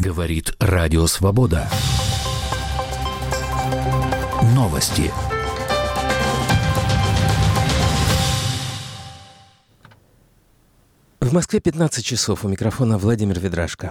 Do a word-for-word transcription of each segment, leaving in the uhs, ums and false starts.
Говорит Радио Свобода. Новости. В Москве пятнадцать часов. У микрофона Владимир Ведрашко.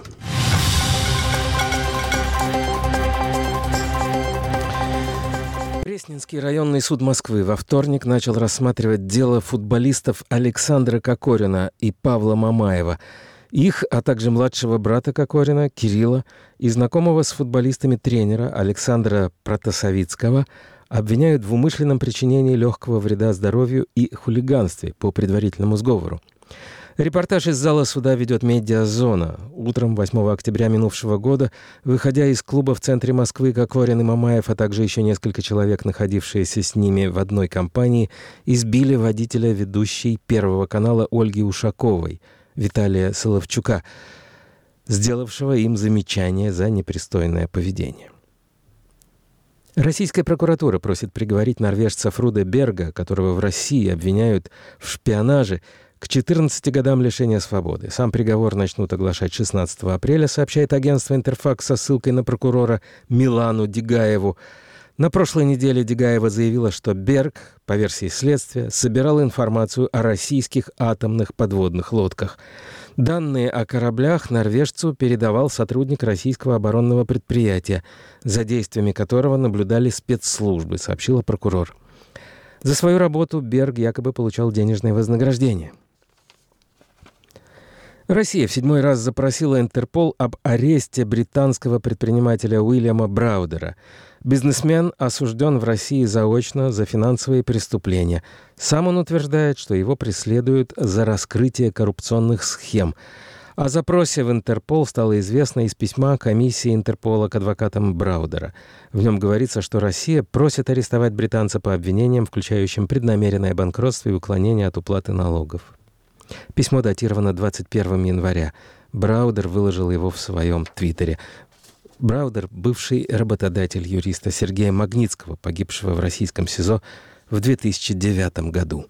Пресненский районный суд Москвы во вторник начал рассматривать дело футболистов Александра Кокорина и Павла Мамаева. Их, а также младшего брата Кокорина, Кирилла, и знакомого с футболистами тренера Александра Протасовицкого обвиняют в умышленном причинении легкого вреда здоровью и хулиганстве по предварительному сговору. Репортаж из зала суда ведет «Медиазона». Утром восьмого октября минувшего года, выходя из клуба в центре Москвы, Кокорин и Мамаев, а также еще несколько человек, находившиеся с ними в одной компании, избили водителя ведущей Первого канала Ольги Ушаковой, Виталия Соловчука, сделавшего им замечание за непристойное поведение. Российская прокуратура просит приговорить норвежца Фруде Берга, которого в России обвиняют в шпионаже, к четырнадцати годам лишения свободы. Сам приговор начнут оглашать шестнадцатого апреля, сообщает агентство «Интерфакс» со ссылкой на прокурора Милану Дегаеву. На прошлой неделе Дегаева заявила, что Берг, по версии следствия, собирал информацию о российских атомных подводных лодках. Данные о кораблях норвежцу передавал сотрудник российского оборонного предприятия, за действиями которого наблюдали спецслужбы, сообщила прокурор. За свою работу Берг якобы получал денежное вознаграждение. Россия в седьмой раз запросила Интерпол об аресте британского предпринимателя Уильяма Браудера. Бизнесмен осужден в России заочно за финансовые преступления. Сам он утверждает, что его преследуют за раскрытие коррупционных схем. О запросе в Интерпол стало известно из письма комиссии Интерпола к адвокатам Браудера. В нем говорится, что Россия просит арестовать британца по обвинениям, включающим преднамеренное банкротство и уклонение от уплаты налогов. Письмо датировано двадцать первого января. Браудер выложил его в своем твиттере. Браудер – бывший работодатель юриста Сергея Магнитского, погибшего в российском СИЗО в две тысячи девятом году.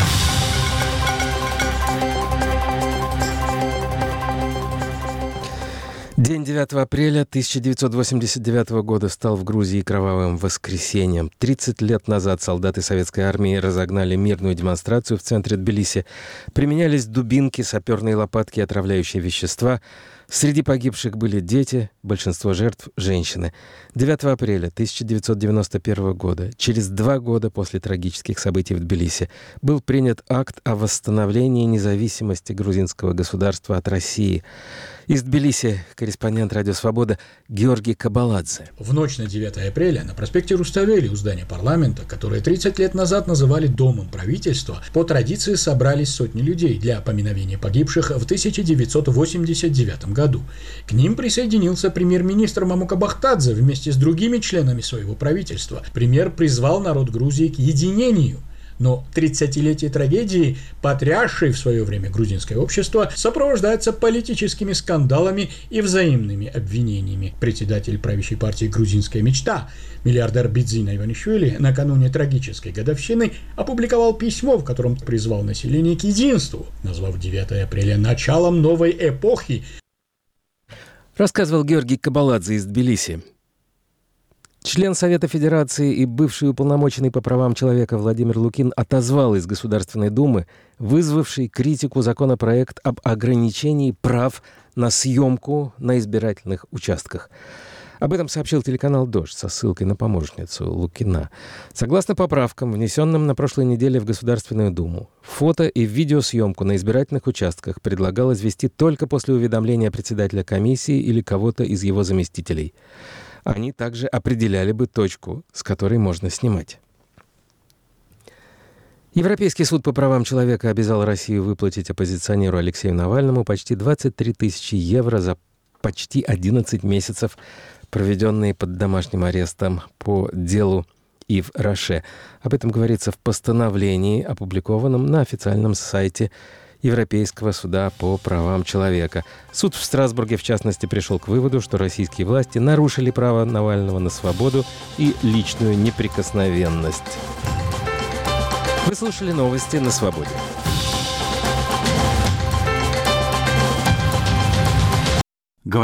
День девятого апреля тысяча девятьсот восемьдесят девятого года стал в Грузии кровавым воскресеньем. тридцать лет назад солдаты советской армии разогнали мирную демонстрацию в центре Тбилиси. Применялись дубинки, саперные лопатки и отравляющие вещества. Среди погибших были дети, большинство жертв – женщины. девятого апреля тысяча девятьсот девяносто первого года, через два года после трагических событий в Тбилиси, был принят акт о восстановлении независимости грузинского государства от России. Из Тбилиси корреспондент «Радио Свобода» Георгий Кабаладзе. В ночь на девятое апреля на проспекте Руставели у здания парламента, которое тридцать лет назад называли Домом правительства, по традиции собрались сотни людей для поминовения погибших в тысяча девятьсот восемьдесят девятом году. К ним присоединился премьер-министр Мамука Бахтадзе вместе с другими членами своего правительства. Премьер призвал народ Грузии к единению. Но тридцатилетие трагедии, потрясшей в свое время грузинское общество, сопровождается политическими скандалами и взаимными обвинениями. Председатель правящей партии «Грузинская мечта», миллиардер Бидзина Иванишвили, накануне трагической годовщины опубликовал письмо, в котором призвал население к единству, назвав девятое апреля началом новой эпохи. Рассказывал Георгий Кабаладзе из Тбилиси. Член Совета Федерации и бывший уполномоченный по правам человека Владимир Лукин отозвал из Государственной Думы вызвавший критику законопроект об ограничении прав на съемку на избирательных участках. Об этом сообщил телеканал «Дождь» со ссылкой на помощницу Лукина. Согласно поправкам, внесенным на прошлой неделе в Государственную Думу, фото- и видеосъемку на избирательных участках предлагалось вести только после уведомления председателя комиссии или кого-то из его заместителей. Они также определяли бы точку, с которой можно снимать. Европейский суд по правам человека обязал Россию выплатить оппозиционеру Алексею Навальному почти двадцать три тысячи евро за почти одиннадцать месяцев, проведенные под домашним арестом по делу Ив Роше. Об этом говорится в постановлении, опубликованном на официальном сайте Европейского суда по правам человека. Суд в Страсбурге, в частности, пришел к выводу, что российские власти нарушили право Навального на свободу и личную неприкосновенность. Вы слушали новости на Свободе.